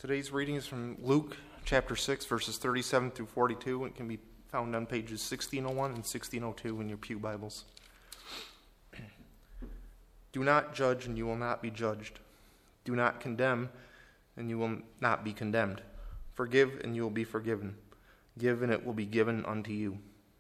Today's reading is from Luke chapter 6, verses 37 through 42, and it can be found on pages 1601 and 1602 in your pew Bibles. Do not judge, and you will not be judged. Do not condemn, and you will not be condemned. Forgive, and you will be forgiven. Give, and it will be given unto you.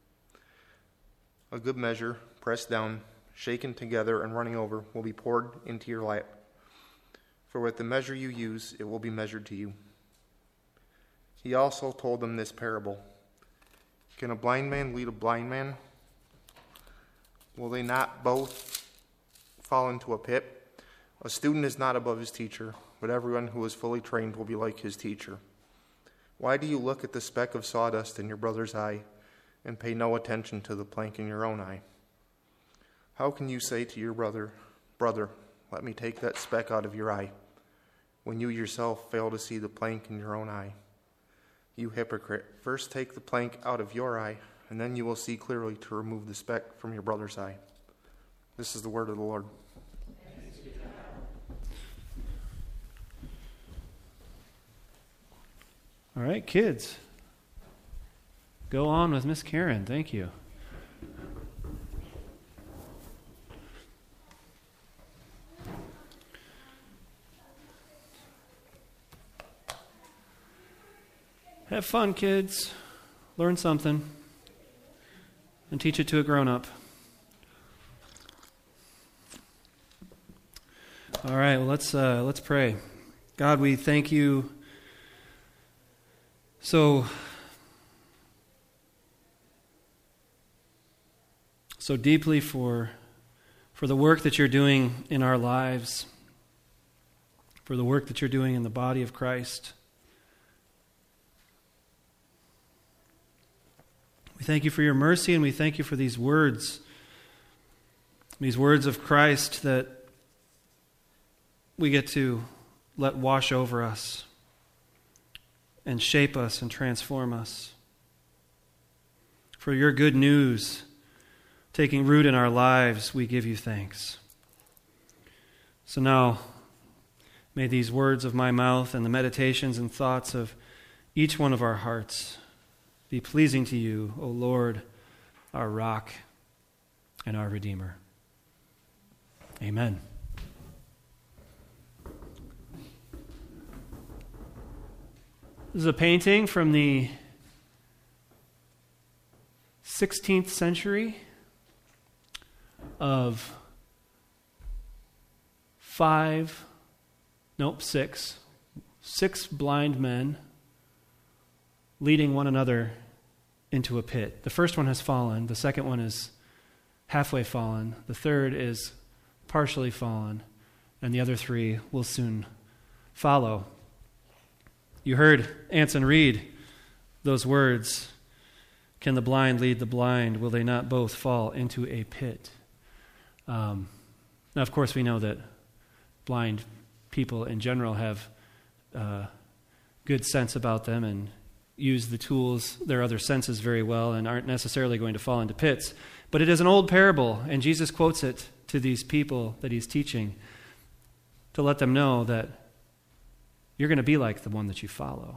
A good measure, pressed down, shaken together, and running over, will be poured into your lap. For with the measure you use, it will be measured to you. He also told them this parable. Can a blind man lead a blind man? Will they not both fall into a pit? A student is not above his teacher, but everyone who is fully trained will be like his teacher. Why do you look at the speck of sawdust in your brother's eye and pay no attention to the plank in your own eye? How can you say to your brother, "Brother, let me take that speck out of your eye," when you yourself fail to see the plank in your own eye? You hypocrite, first take the plank out of your eye, and then you will see clearly to remove the speck from your brother's eye. This is the word of the Lord. All right, kids. Go on with Miss Karen. Thank you. Have fun, kids. Learn something. And teach it to a grown-up. All right, well, let's pray. God, we thank you so deeply for the work that you're doing in our lives, for the work that you're doing in the body of Christ. We thank you for your mercy, and we thank you for these words of Christ that we get to let wash over us and shape us and transform us. For your good news taking root in our lives, we give you thanks. So now, may these words of my mouth and the meditations and thoughts of each one of our hearts be pleasing to you, O Lord, our rock and our Redeemer. Amen. This is a painting from the 16th century of six blind men leading one another into a pit. The first one has fallen. The second one is halfway fallen. The third is partially fallen. And the other three will soon follow. You heard Anson read those words. Can the blind lead the blind? Will they not both fall into a pit? Now, of course, we know that blind people in general have good sense about them and use the tools, their other senses very well, and aren't necessarily going to fall into pits. But it is an old parable, and Jesus quotes it to these people that he's teaching to let them know that you're going to be like the one that you follow.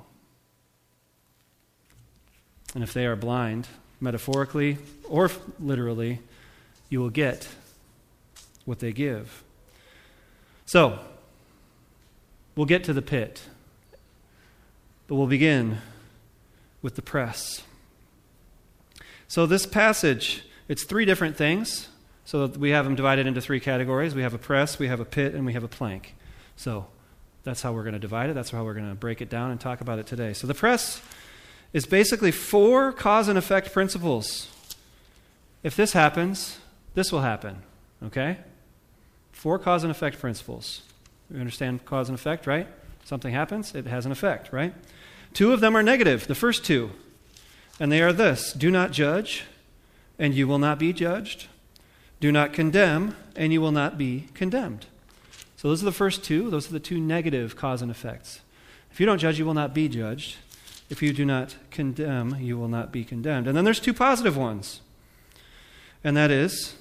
And if they are blind, metaphorically or literally, you will get what they give. So, we'll get to the pit, but we'll begin with the press. So this passage, it's three different things. So we have them divided into three categories. We have a press, we have a pit, and we have a plank. So that's how we're going to divide it. That's how we're going to break it down and talk about it today. So the press is basically 4 cause and effect principles. If this happens, this will happen. Okay? 4 cause and effect principles. We understand cause and effect, right? Something happens, it has an effect, right? 2 of them are negative, the first 2. And they are this: do not judge, and you will not be judged. Do not condemn, and you will not be condemned. So those are the first 2. Those are the 2 negative cause and effects. If you don't judge, you will not be judged. If you do not condemn, you will not be condemned. And then there's 2 positive ones. And that is,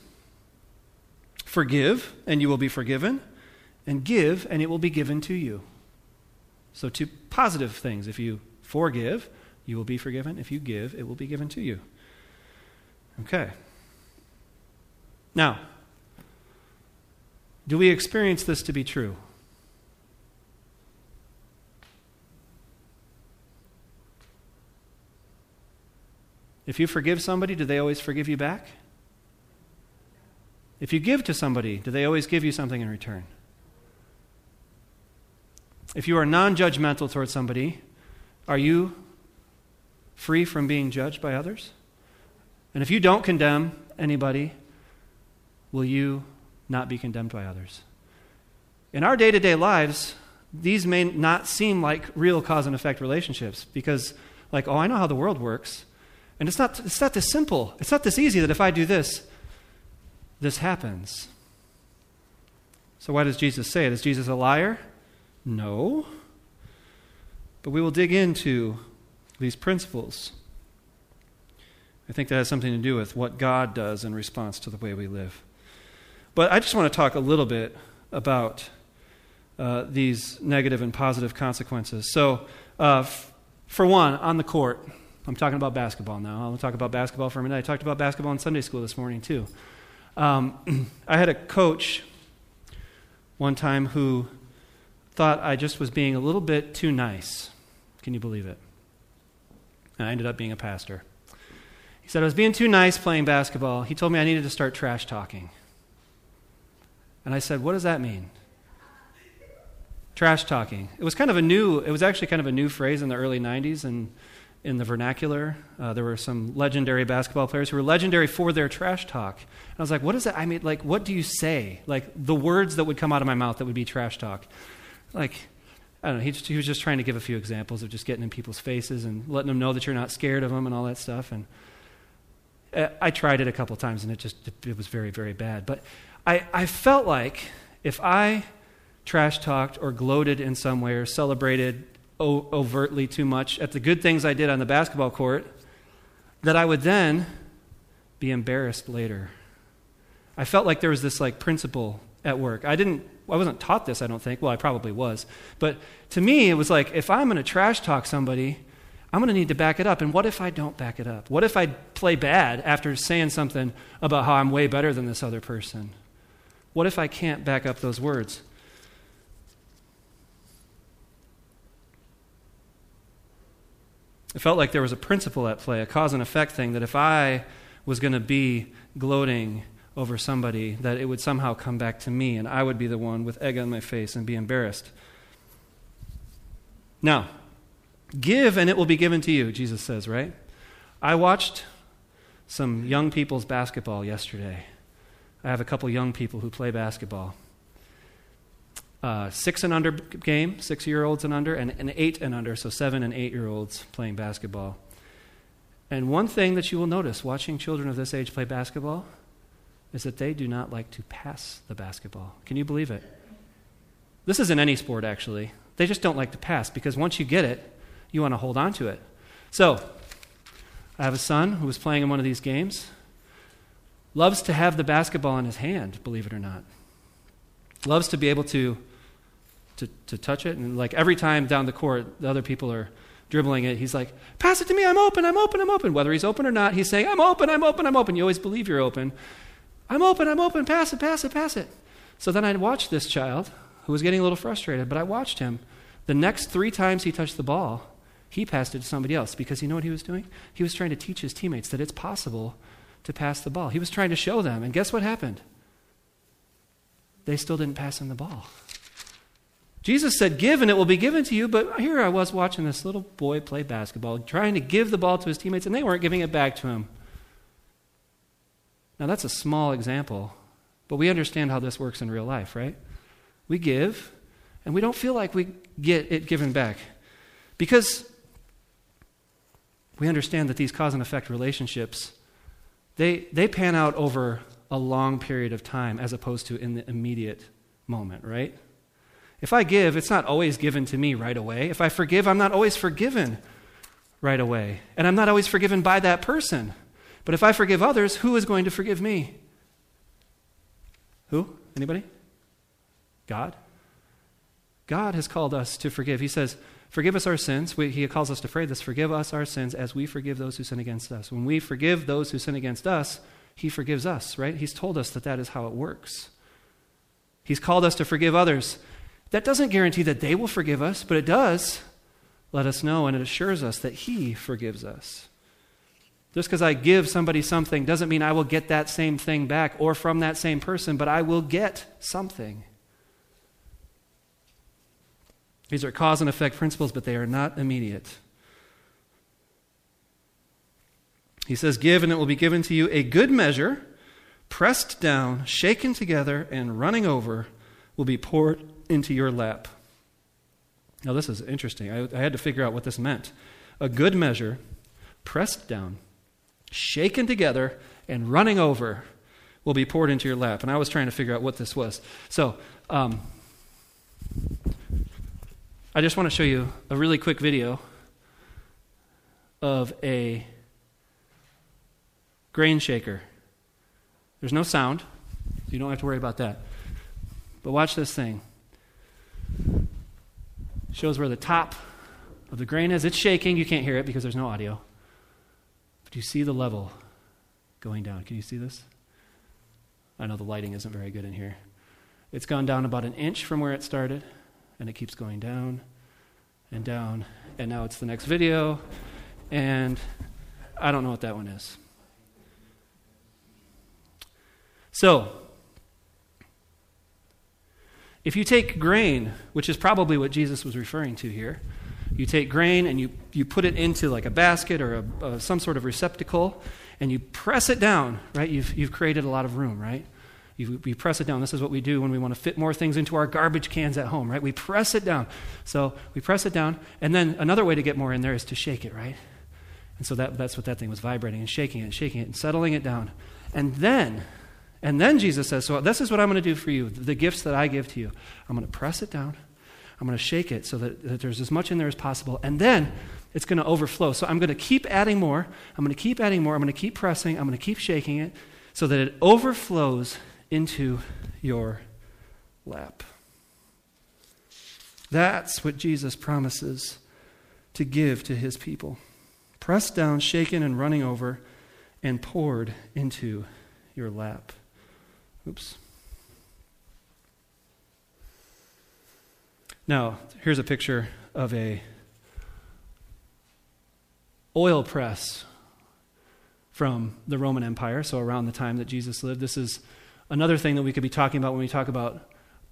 forgive, and you will be forgiven, and give, and it will be given to you. So two positive things. If you forgive, you will be forgiven. If you give, it will be given to you. Okay. Now, do we experience this to be true? If you forgive somebody, do they always forgive you back? If you give to somebody, do they always give you something in return? If you are non-judgmental towards somebody, are you free from being judged by others? And if you don't condemn anybody, will you not be condemned by others? In our day-to-day lives, these may not seem like real cause and effect relationships because, like, oh, I know how the world works. And it's not this simple. It's not this easy that if I do this, this happens. So why does Jesus say it? Is Jesus a liar? No. But we will dig into these principles. I think that has something to do with what God does in response to the way we live. But I just want to talk a little bit about these negative and positive consequences. So, for one, on the court, I'm talking about basketball now. I'll talk about basketball for a minute. I talked about basketball in Sunday school this morning, too. I had a coach one time who thought I just was being a little bit too nice. Can you believe it? And I ended up being a pastor. He said I was being too nice playing basketball. He told me I needed to start trash talking. And I said, what does that mean? Trash talking. It was actually kind of a new phrase in the early 90s and in the vernacular. There were some legendary basketball players who were legendary for their trash talk. And I was like, what is that? I mean, like, what do you say? Like, the words that would come out of my mouth that would be trash talk. Like, I don't know, he was just trying to give a few examples of just getting in people's faces and letting them know that you're not scared of them and all that stuff. And I tried it a couple times, and it was very, very bad. But I felt like if I trash talked or gloated in some way or celebrated overtly too much at the good things I did on the basketball court, that I would then be embarrassed later. I felt like there was this like principle at work. I wasn't taught this, I don't think. Well, I probably was. But to me, it was like, if I'm going to trash talk somebody, I'm going to need to back it up. And what if I don't back it up? What if I play bad after saying something about how I'm way better than this other person? What if I can't back up those words? It felt like there was a principle at play, a cause and effect thing, that if I was going to be gloating over somebody, that it would somehow come back to me, and I would be the one with egg on my face and be embarrassed. Now, give and it will be given to you, Jesus says, right? I watched some young people's basketball yesterday. I have a couple young people who play basketball. 6 and under game, 6-year-olds and under, and an 8 and under, so 7 and 8-year-olds playing basketball. And one thing that you will notice watching children of this age play basketball is that they do not like to pass the basketball. Can you believe it? This is in any sport, actually. They just don't like to pass because once you get it, you want to hold on to it. So, I have a son who was playing in one of these games. Loves to have the basketball in his hand, believe it or not. Loves to be able to touch it. And like every time down the court, the other people are dribbling it. He's like, pass it to me, I'm open, I'm open, I'm open. Whether he's open or not, he's saying, I'm open, I'm open, I'm open. You always believe you're open. I'm open, pass it, pass it, pass it. So then I watched this child who was getting a little frustrated, but I watched him. The next 3 times he touched the ball, he passed it to somebody else because you know what he was doing? He was trying to teach his teammates that it's possible to pass the ball. He was trying to show them, and guess what happened? They still didn't pass him the ball. Jesus said, give and it will be given to you, but here I was watching this little boy play basketball, trying to give the ball to his teammates, and they weren't giving it back to him. Now that's a small example, but we understand how this works in real life, right? We give, and we don't feel like we get it given back. Because we understand that these cause and effect relationships, they pan out over a long period of time as opposed to in the immediate moment, right? If I give, it's not always given to me right away. If I forgive, I'm not always forgiven right away. And I'm not always forgiven by that person. But if I forgive others, who is going to forgive me? Who? Anybody? God? God has called us to forgive. He says, forgive us our sins. He calls us to pray this, forgive us our sins as we forgive those who sin against us. When we forgive those who sin against us, he forgives us, right? He's told us that is how it works. He's called us to forgive others. That doesn't guarantee that they will forgive us, but it does let us know, and it assures us that he forgives us. Just because I give somebody something doesn't mean I will get that same thing back or from that same person, but I will get something. These are cause and effect principles, but they are not immediate. He says, give and it will be given to you, a good measure, pressed down, shaken together, and running over will be poured into your lap. Now this is interesting. I had to figure out what this meant. A good measure, pressed down, shaken together, and running over will be poured into your lap. And I was trying to figure out what this was. So, I just want to show you a really quick video of a grain shaker. There's no sound, so you don't have to worry about that. But watch this thing. It shows where the top of the grain is. It's shaking. You can't hear it because there's no audio. But you see the level going down. Can you see this? I know the lighting isn't very good in here. It's gone down about an inch from where it started, and it keeps going down and down. And now it's the next video, and I don't know what that one is. So, if you take grain, which is probably what Jesus was referring to here, you take grain and you put it into like a basket or some sort of receptacle, and you press it down, right? You've created a lot of room, right? You press it down. This is what we do when we want to fit more things into our garbage cans at home, right? We press it down. So we press it down, and then another way to get more in there is to shake it, right? And so that's what that thing was, vibrating and shaking it and settling it down. And then Jesus says, so this is what I'm going to do for you, the gifts that I give to you. I'm going to press it down. I'm going to shake it so that there's as much in there as possible. And then it's going to overflow. So I'm going to keep adding more. I'm going to keep adding more. I'm going to keep pressing. I'm going to keep shaking it so that it overflows into your lap. That's what Jesus promises to give to his people. Pressed down, shaken, and running over, and poured into your lap. Oops. Now, here's a picture of a oil press from the Roman Empire, so around the time that Jesus lived. This is another thing that we could be talking about when we talk about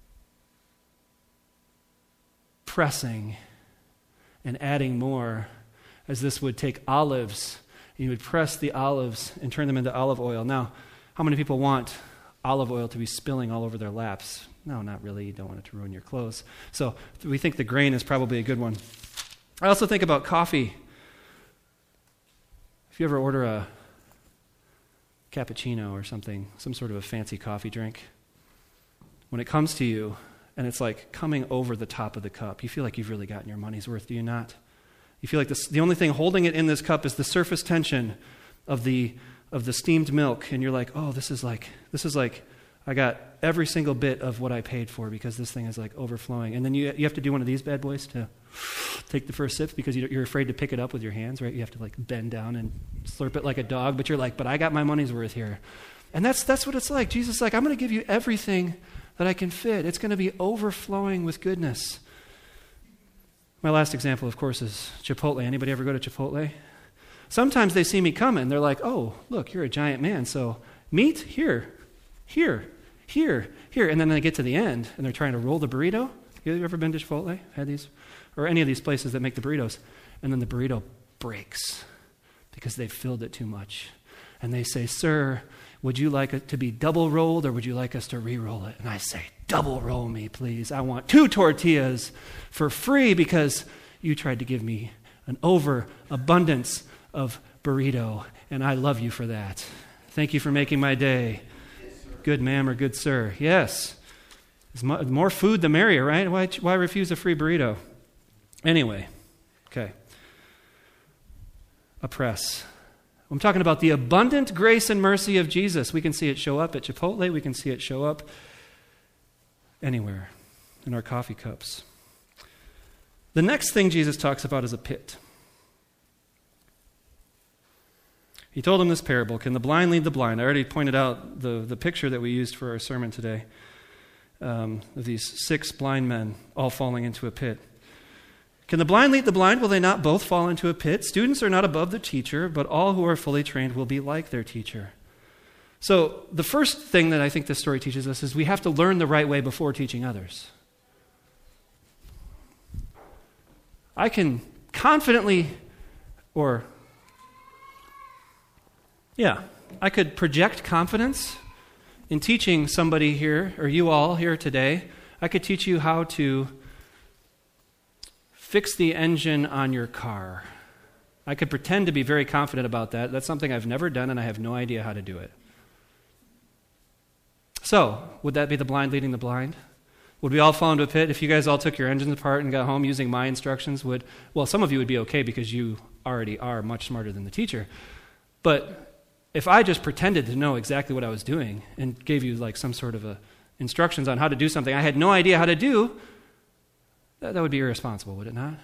pressing and adding more, as this would take olives. You would press the olives and turn them into olive oil. Now, how many people want olive oil to be spilling all over their laps? No, not really. You don't want it to ruin your clothes. So we think the grain is probably a good one. I also think about coffee. If you ever order a cappuccino or something, some sort of a fancy coffee drink, when it comes to you and it's like coming over the top of the cup, you feel like you've really gotten your money's worth, do you not? You feel like the only thing holding it in this cup is the surface tension of the steamed milk, and you're like, oh, this is like I got every single bit of what I paid for because this thing is like overflowing. And then you have to do one of these bad boys to take the first sip because you're afraid to pick it up with your hands, right? You have to like bend down and slurp it like a dog, but you're like, but I got my money's worth here. And that's what it's like. Jesus is like, I'm going to give you everything that I can fit. It's going to be overflowing with goodness. My last example, of course, is Chipotle. Anybody ever go to Chipotle? Sometimes they see me coming. They're like, oh, look, you're a giant man. So meat, here. And then they get to the end, and they're trying to roll the burrito. You ever been to Chipotle? Had these? Or any of these places that make the burritos. And then the burrito breaks because they've filled it too much. And they say, sir, would you like it to be double rolled, or would you like us to re-roll it? And I say, double roll me, please. I want 2 tortillas for free because you tried to give me an overabundance of burrito, and I love you for that. Thank you for making my day. Good ma'am or good sir. Yes. More food the merrier, right? Why refuse a free burrito? Anyway, okay. A press. I'm talking about the abundant grace and mercy of Jesus. We can see it show up at Chipotle. We can see it show up anywhere in our coffee cups. The next thing Jesus talks about is a pit. He told him this parable, can the blind lead the blind? I already pointed out the picture that we used for our sermon today of these 6 blind men all falling into a pit. Can the blind lead the blind? Will they not both fall into a pit? Students are not above the teacher, but all who are fully trained will be like their teacher. So the first thing that I think this story teaches us is we have to learn the right way before teaching others. I can confidently, I could project confidence in teaching somebody here, or you all here today. I could teach you how to fix the engine on your car. I could pretend to be very confident about that. That's something I've never done, and I have no idea how to do it. So, would that be the blind leading the blind? Would we all fall into a pit if you guys all took your engines apart and got home using my instructions? Some of you would be okay because you already are much smarter than the teacher. But if I just pretended to know exactly what I was doing and gave you like some sort of instructions on how to do something I had no idea how to do, that would be irresponsible, would it not?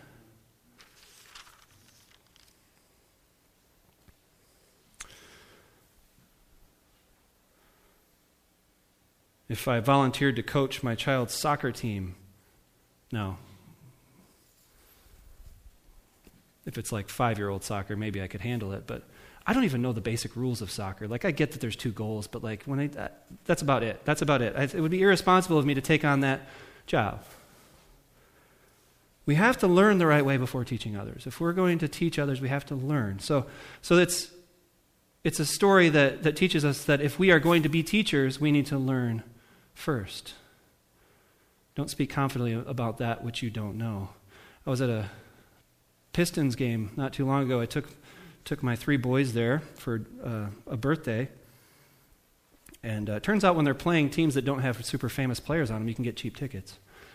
If I volunteered to coach my child's soccer team, no. If it's like 5-year-old soccer, maybe I could handle it, but I don't even know the basic rules of soccer. Like, I get that there's 2 goals, but like that's about it. That's about it. It would be irresponsible of me to take on that job. We have to learn the right way before teaching others. If we're going to teach others, we have to learn. So it's a story that teaches us that if we are going to be teachers, we need to learn first. Don't speak confidently about that which you don't know. I was at a Pistons game not too long ago. I took my 3 boys there for a birthday. And it turns out when they're playing teams that don't have super famous players on them, you can get cheap tickets.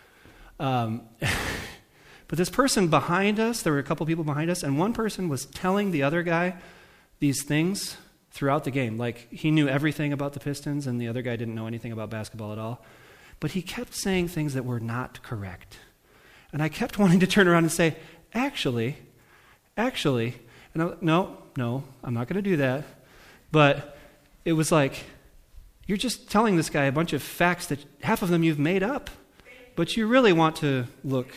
But this person behind us, there were a couple people behind us, and one person was telling the other guy these things throughout the game. Like, he knew everything about the Pistons, and the other guy didn't know anything about basketball at all. But he kept saying things that were not correct. And I kept wanting to turn around and say, actually, and no, I'm not going to do that. But it was like, you're just telling this guy a bunch of facts that half of them you've made up. But you really want to look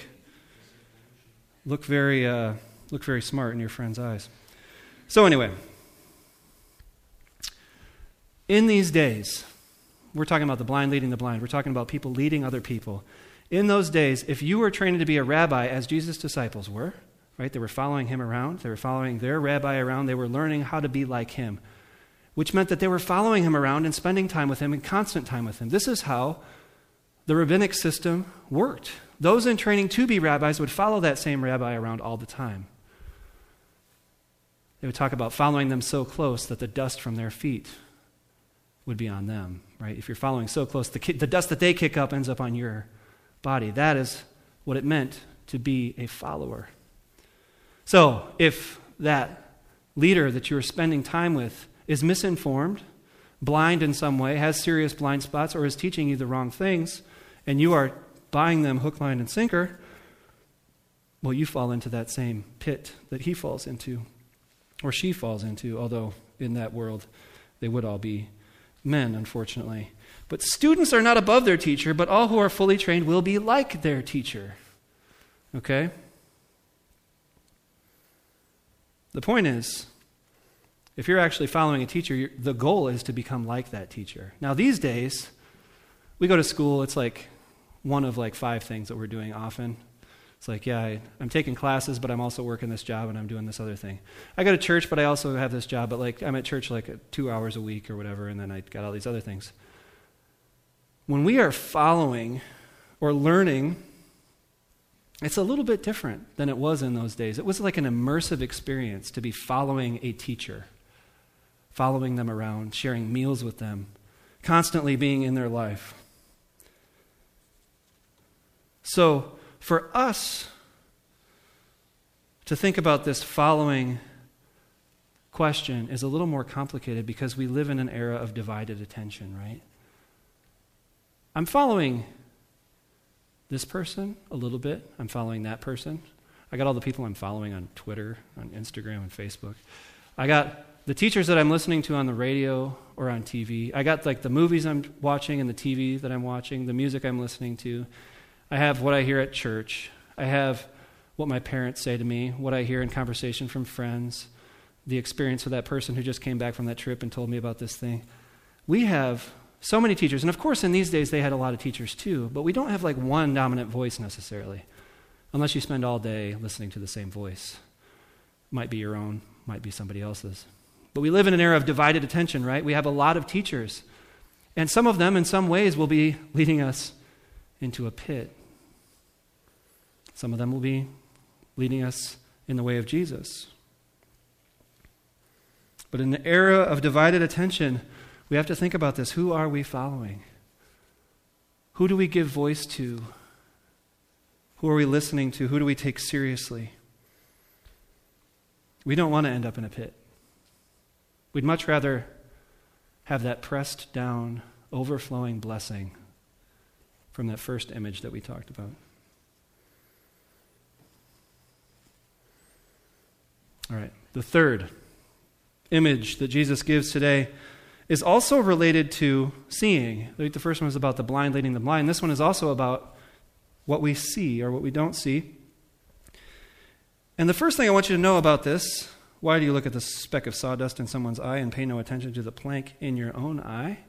very smart in your friend's eyes. So anyway, in these days, we're talking about the blind leading the blind. We're talking about people leading other people. In those days, if you were trained to be a rabbi, as Jesus' disciples were, right? They were following him around. They were following their rabbi around. They were learning how to be like him, which meant that they were following him around and spending time with him and constant time with him. This is how the rabbinic system worked. Those in training to be rabbis would follow that same rabbi around all the time. They would talk about following them so close that the dust from their feet would be on them, right? If you're following so close, the dust that they kick up ends up on your body. That is what it meant to be a follower. So if that leader that you're spending time with is misinformed, blind in some way, has serious blind spots, or is teaching you the wrong things, and you are buying them hook, line, and sinker, well, you fall into that same pit that he falls into, or she falls into, although in that world they would all be men, unfortunately. But students are not above their teacher, but all who are fully trained will be like their teacher. Okay? The point is, if you're actually following a teacher, the goal is to become like that teacher. Now, these days, we go to school, it's like one of like 5 things that we're doing often. It's like, yeah, I'm taking classes, but I'm also working this job and I'm doing this other thing. I go to church, but I also have this job, but like I'm at church like 2 hours a week or whatever, and then I got all these other things. When we are following or learning, it's a little bit different than it was in those days. It was like an immersive experience to be following a teacher, following them around, sharing meals with them, constantly being in their life. So for us to think about this following question is a little more complicated because we live in an era of divided attention, right? I'm following this person a little bit. I'm following that person. I got all the people I'm following on Twitter, on Instagram, and Facebook. I got the teachers that I'm listening to on the radio or on TV. I got like the movies I'm watching and the TV that I'm watching, the music I'm listening to. I have what I hear at church. I have what my parents say to me, what I hear in conversation from friends, the experience of that person who just came back from that trip and told me about this thing. We have so many teachers. And of course, in these days, they had a lot of teachers too, but we don't have like one dominant voice necessarily, unless you spend all day listening to the same voice. Might be your own, might be somebody else's. But we live in an era of divided attention, right? We have a lot of teachers. And some of them, in some ways, will be leading us into a pit. Some of them will be leading us in the way of Jesus. But in the era of divided attention, we have to think about this. Who are we following? Who do we give voice to? Who are we listening to? Who do we take seriously? We don't want to end up in a pit. We'd much rather have that pressed down, overflowing blessing from that first image that we talked about. All right, the third image that Jesus gives today is also related to seeing. The first one was about the blind leading the blind. This one is also about what we see or what we don't see. And the first thing I want you to know about this, why do you look at the speck of sawdust in someone's eye and pay no attention to the plank in your own eye?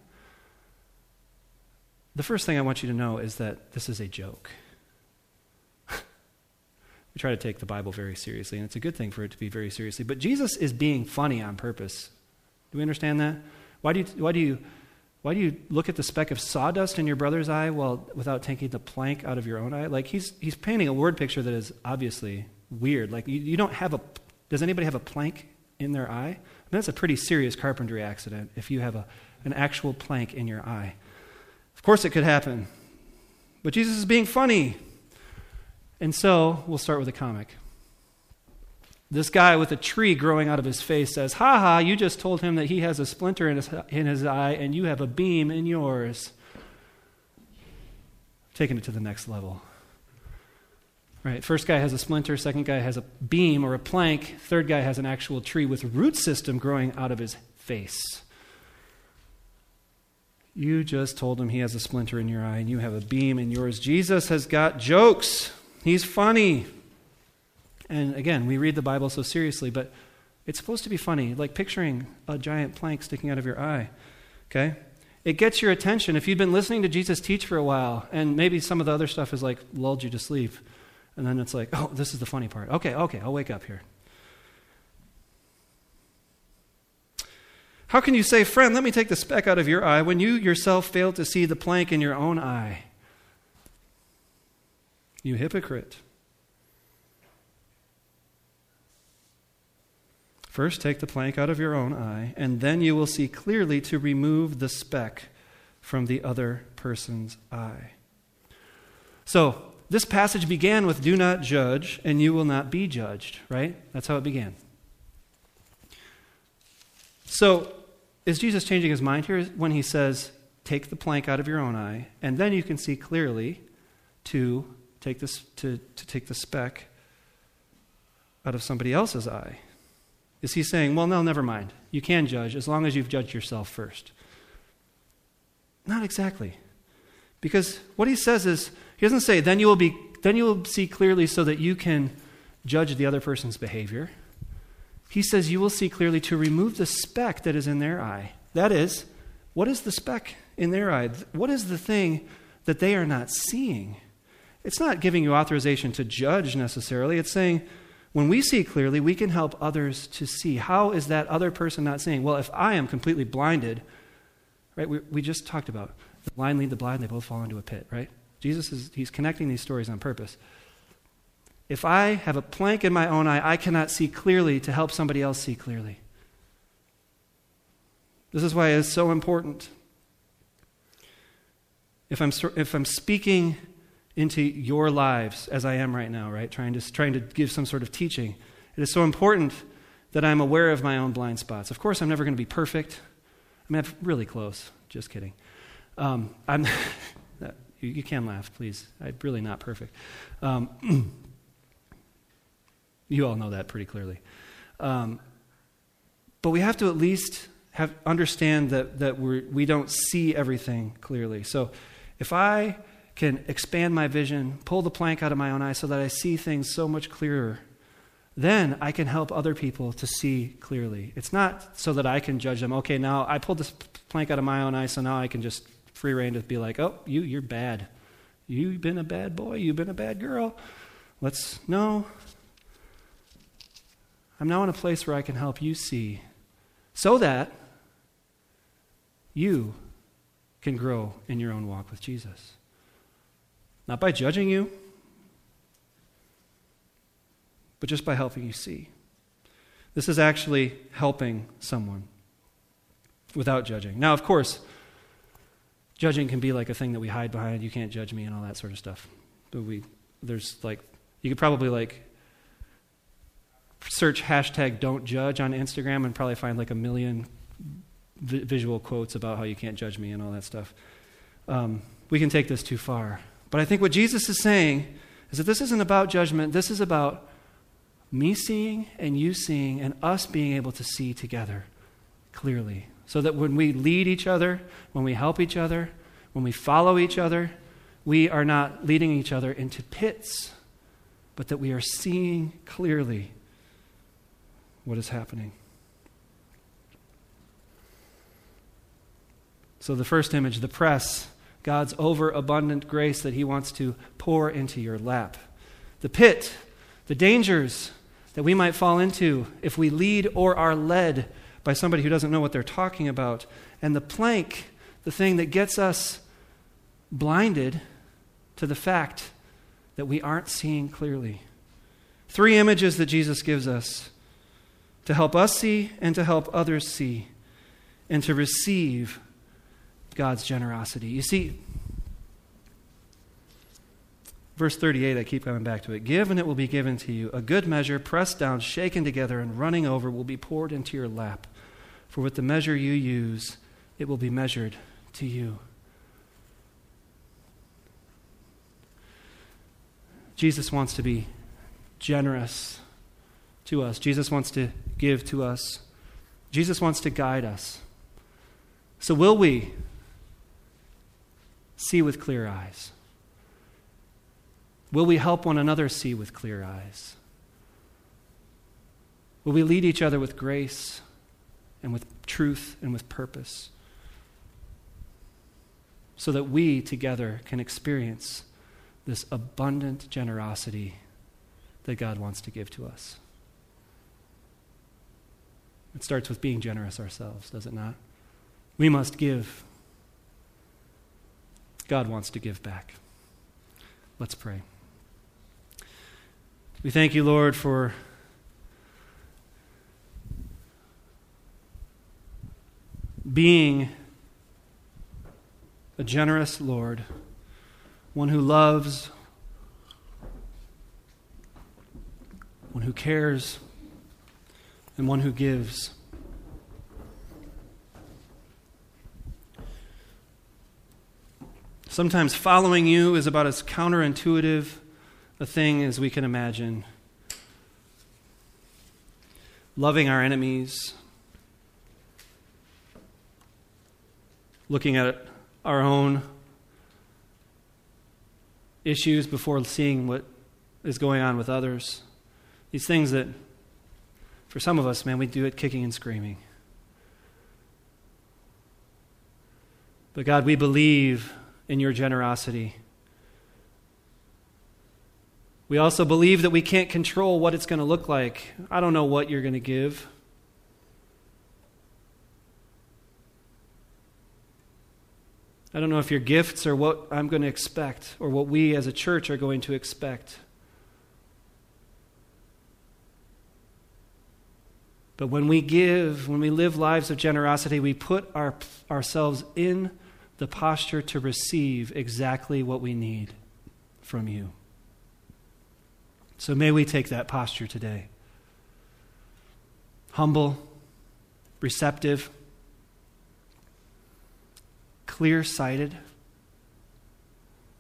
The first thing I want you to know is that this is a joke. We try to take the Bible very seriously, and it's a good thing for it to be very seriously. But Jesus is being funny on purpose. Do we understand that? Why do you look at the speck of sawdust in your brother's eye without taking the plank out of your own eye? Like he's painting a word picture that is obviously weird. Like you don't have a. Does anybody have a plank in their eye? I mean, that's a pretty serious carpentry accident if you have an actual plank in your eye. Of course, it could happen, but Jesus is being funny. And so, we'll start with a comic. This guy with a tree growing out of his face says, "Ha ha, you just told him that he has a splinter in his eye and you have a beam in yours." Taking it to the next level. Right, first guy has a splinter, second guy has a beam or a plank, third guy has an actual tree with a root system growing out of his face. You just told him he has a splinter in your eye and you have a beam in yours. Jesus has got jokes. He's funny. And again, we read the Bible so seriously, but it's supposed to be funny, like picturing a giant plank sticking out of your eye. Okay? It gets your attention. If you've been listening to Jesus teach for a while, and maybe some of the other stuff has like lulled you to sleep, and then it's like, oh, this is the funny part. Okay, I'll wake up here. How can you say, "Friend, let me take the speck out of your eye," when you yourself fail to see the plank in your own eye? You hypocrite. First, take the plank out of your own eye, and then you will see clearly to remove the speck from the other person's eye. So, this passage began with, "Do not judge, and you will not be judged," right? That's how it began. So, is Jesus changing his mind here when he says, take the plank out of your own eye, and then you can see clearly to take the speck out of somebody else's eye? Is he saying, well, no, never mind. You can judge as long as you've judged yourself first? Not exactly. Because what he says is, he doesn't say, then you will see clearly so that you can judge the other person's behavior. He says you will see clearly to remove the speck that is in their eye. That is, what is the speck in their eye? What is the thing that they are not seeing? It's not giving you authorization to judge necessarily. It's saying, when we see clearly, we can help others to see. How is that other person not seeing? Well, if I am completely blinded, right? We just talked about the blind lead the blind, they both fall into a pit, right? He's connecting these stories on purpose. If I have a plank in my own eye, I cannot see clearly to help somebody else see clearly. This is why it's so important. If I'm speaking into your lives as I am right now, right? Trying to give some sort of teaching. It is so important that I'm aware of my own blind spots. Of course, I'm never going to be perfect. I mean, I'm really close. Just kidding. You can laugh, please. I'm really not perfect. You all know that pretty clearly. But we have to at least understand that we don't see everything clearly. So if I can expand my vision, pull the plank out of my own eye so that I see things so much clearer, then I can help other people to see clearly. It's not so that I can judge them. Okay, now I pulled this plank out of my own eye, so now I can just free rein to be like, oh, you're bad. You've been a bad boy. You've been a bad girl. No. I'm now in a place where I can help you see so that you can grow in your own walk with Jesus. Not by judging you, but just by helping you see. This is actually helping someone without judging. Now, of course, judging can be like a thing that we hide behind. You can't judge me and all that sort of stuff. But you could probably search hashtag don't judge on Instagram and probably find like a million visual quotes about how you can't judge me and all that stuff. We can take this too far. But I think what Jesus is saying is that this isn't about judgment. This is about me seeing and you seeing and us being able to see together clearly. So that when we lead each other, when we help each other, when we follow each other, we are not leading each other into pits, but that we are seeing clearly what is happening. So the first image, the press, God's overabundant grace that he wants to pour into your lap. The pit, the dangers that we might fall into if we lead or are led by somebody who doesn't know what they're talking about. And the plank, the thing that gets us blinded to the fact that we aren't seeing clearly. 3 images that Jesus gives us to help us see and to help others see and to receive God's generosity. You see, verse 38, I keep coming back to it. Give and it will be given to you. A good measure, pressed down, shaken together, and running over will be poured into your lap. For with the measure you use, it will be measured to you. Jesus wants to be generous to us. Jesus wants to give to us. Jesus wants to guide us. So will we see with clear eyes? Will we help one another see with clear eyes? Will we lead each other with grace and with truth and with purpose so that we together can experience this abundant generosity that God wants to give to us? It starts with being generous ourselves, does it not? We must give. God wants to give back. Let's pray. We thank you, Lord, for being a generous Lord, one who loves, one who cares, and one who gives. Sometimes following you is about as counterintuitive a thing as we can imagine. Loving our enemies, looking at our own issues before seeing what is going on with others. These things that, for some of us, man, we do it kicking and screaming. But God, we believe in your generosity. We also believe that we can't control what it's going to look like. I don't know what you're going to give. I don't know if your gifts are what I'm going to expect or what we as a church are going to expect. But when we give, when we live lives of generosity, we put ourselves in the posture to receive exactly what we need from you. So may we take that posture today. Humble, receptive, clear-sighted,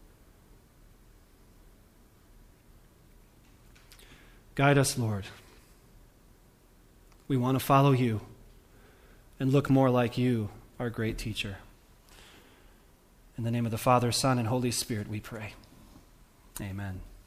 Guide us, Lord. We want to follow you and look more like you, our great teacher. In the name of the Father, Son, and Holy Spirit, we pray. Amen.